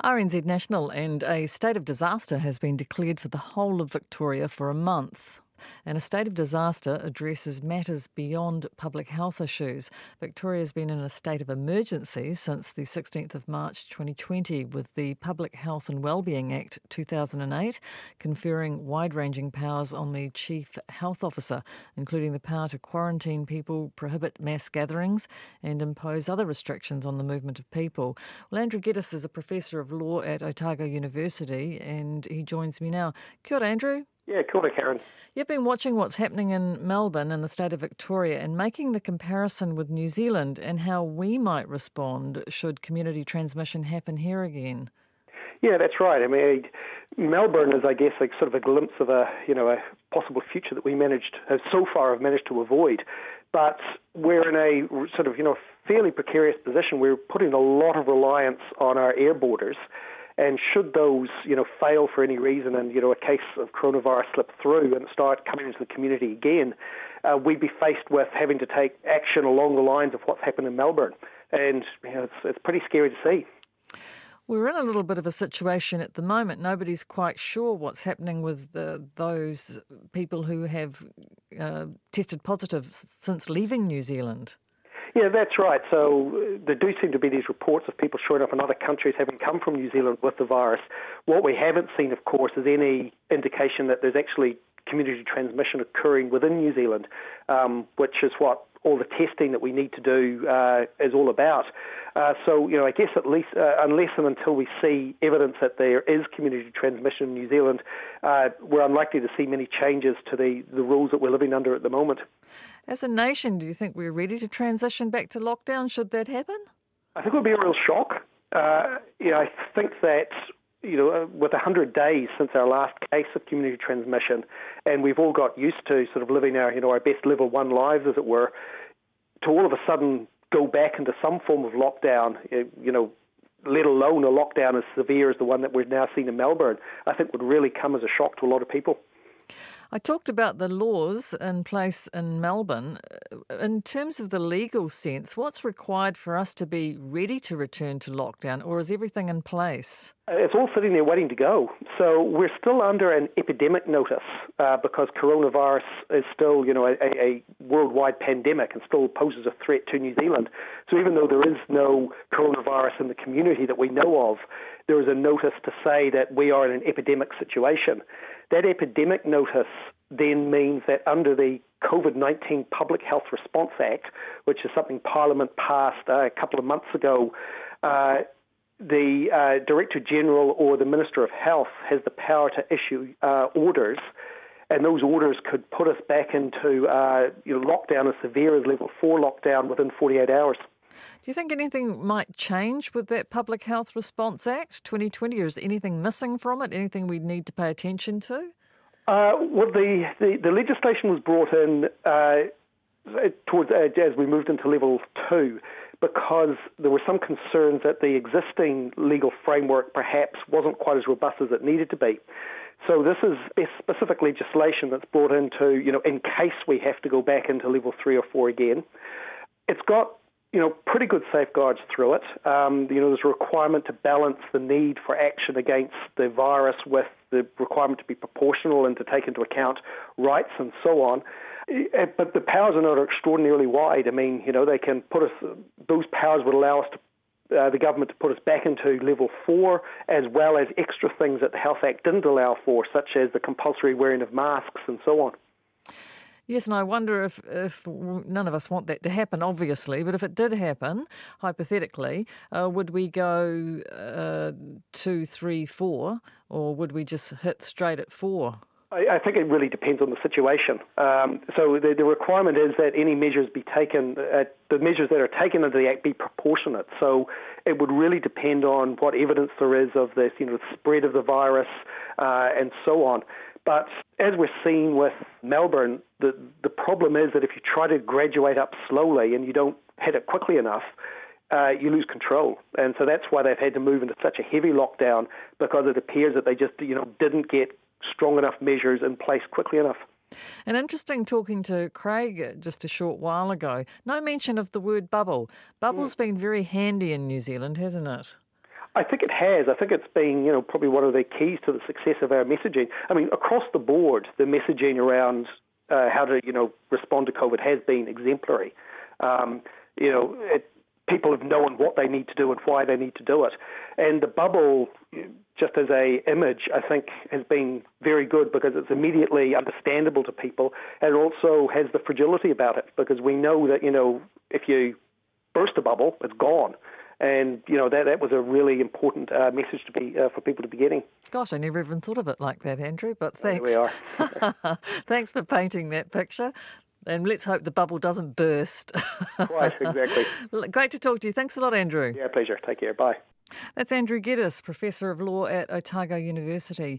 RNZ National, and a state of disaster has been declared for the whole of Victoria for a month. And a state of disaster addresses matters beyond public health issues. Victoria has been in a state of emergency since the 16th of March 2020 with the Public Health and Wellbeing Act 2008 conferring wide-ranging powers on the Chief Health Officer, including the power to quarantine people, prohibit mass gatherings and impose other restrictions on the movement of people. Well, Andrew Geddis is a Professor of Law at Otago University and he joins me now. Kia ora, Andrew. Yeah, kia ora, Karen. You've been watching what's happening in Melbourne and the state of Victoria and making the comparison with New Zealand and how we might respond should community transmission happen here again. Yeah, that's right. I mean, Melbourne is, I guess, like sort of a glimpse of a possible future that we so far have managed to avoid. But we're in a sort of, fairly precarious position. We're putting a lot of reliance on our air borders. And should those, fail for any reason and, a case of coronavirus slip through and start coming into the community again, we'd be faced with having to take action along the lines of what's happened in Melbourne. And it's pretty scary to see. We're in a little bit of a situation at the moment. Nobody's quite sure what's happening with those people who have tested positive since leaving New Zealand. Yeah, that's right. So there do seem to be these reports of people showing up in other countries having come from New Zealand with the virus. What we haven't seen, of course, is any indication that there's actually community transmission occurring within New Zealand, which is what all the testing that we need to do is all about. So, I guess at least unless and until we see evidence that there is community transmission in New Zealand, we're unlikely to see many changes to the rules that we're living under at the moment. As a nation, do you think we're ready to transition back to lockdown should that happen? I think it would be a real shock. I think that with 100 days since our last case of community transmission, and we've all got used to sort of living our best level one lives, as it were, to all of a sudden go back into some form of lockdown, let alone a lockdown as severe as the one that we've now seen in Melbourne, I think would really come as a shock to a lot of people. I talked about the laws in place in Melbourne. In terms of the legal sense, what's required for us to be ready to return to lockdown, or is everything in place? It's all sitting there waiting to go. So we're still under an epidemic notice because coronavirus is still, a worldwide pandemic and still poses a threat to New Zealand. So even though there is no coronavirus in the community that we know of, there is a notice to say that we are in an epidemic situation. That epidemic notice then means that under the COVID-19 Public Health Response Act, which is something Parliament passed a couple of months ago, the Director General or the Minister of Health has the power to issue orders, and those orders could put us back into lockdown as severe as level 4 lockdown within 48 hours. Do you think anything might change with that Public Health Response Act 2020, or is anything missing from it, anything we need to pay attention to? Well, the legislation was brought in towards as we moved into level 2 because there were some concerns that the existing legal framework perhaps wasn't quite as robust as it needed to be. So this is specific legislation that's brought into, in case we have to go back into level 3 or 4 again. It's got pretty good safeguards through it. There's a requirement to balance the need for action against the virus with the requirement to be proportional and to take into account rights and so on. But the powers are not extraordinarily wide. I mean, they can put us, those powers would allow us to, the government to put us back into level 4, as well as extra things that the Health Act didn't allow for, such as the compulsory wearing of masks and so on. Yes, and I wonder if none of us want that to happen, obviously, but if it did happen, hypothetically, would we go 2, 3, 4, or would we just hit straight at 4? I think it really depends on the situation. So the requirement is that any measures be taken, the measures that are taken under the Act be proportionate. So it would really depend on what evidence there is of this, the spread of the virus and so on. But as we're seeing with Melbourne, the problem is that if you try to graduate up slowly and you don't hit it quickly enough, you lose control. And so that's why they've had to move into such a heavy lockdown, because it appears that they just didn't get strong enough measures in place quickly enough. And interesting talking to Craig just a short while ago, no mention of the word bubble. Bubble's been very handy in New Zealand, hasn't it? I think it has. I think it's been, probably one of the keys to the success of our messaging. I mean, across the board, the messaging around how to, respond to COVID has been exemplary. People have known what they need to do and why they need to do it. And the bubble, just as a image, I think has been very good because it's immediately understandable to people and also has the fragility about it because we know that, if you burst a bubble, it's gone. And, that was a really important message to be for people to be getting. Gosh, I never even thought of it like that, Andrew, but thanks. There we are. Thanks for painting that picture. And let's hope the bubble doesn't burst. Right, exactly. Great to talk to you. Thanks a lot, Andrew. Yeah, pleasure. Take care. Bye. That's Andrew Geddis, Professor of Law at Otago University.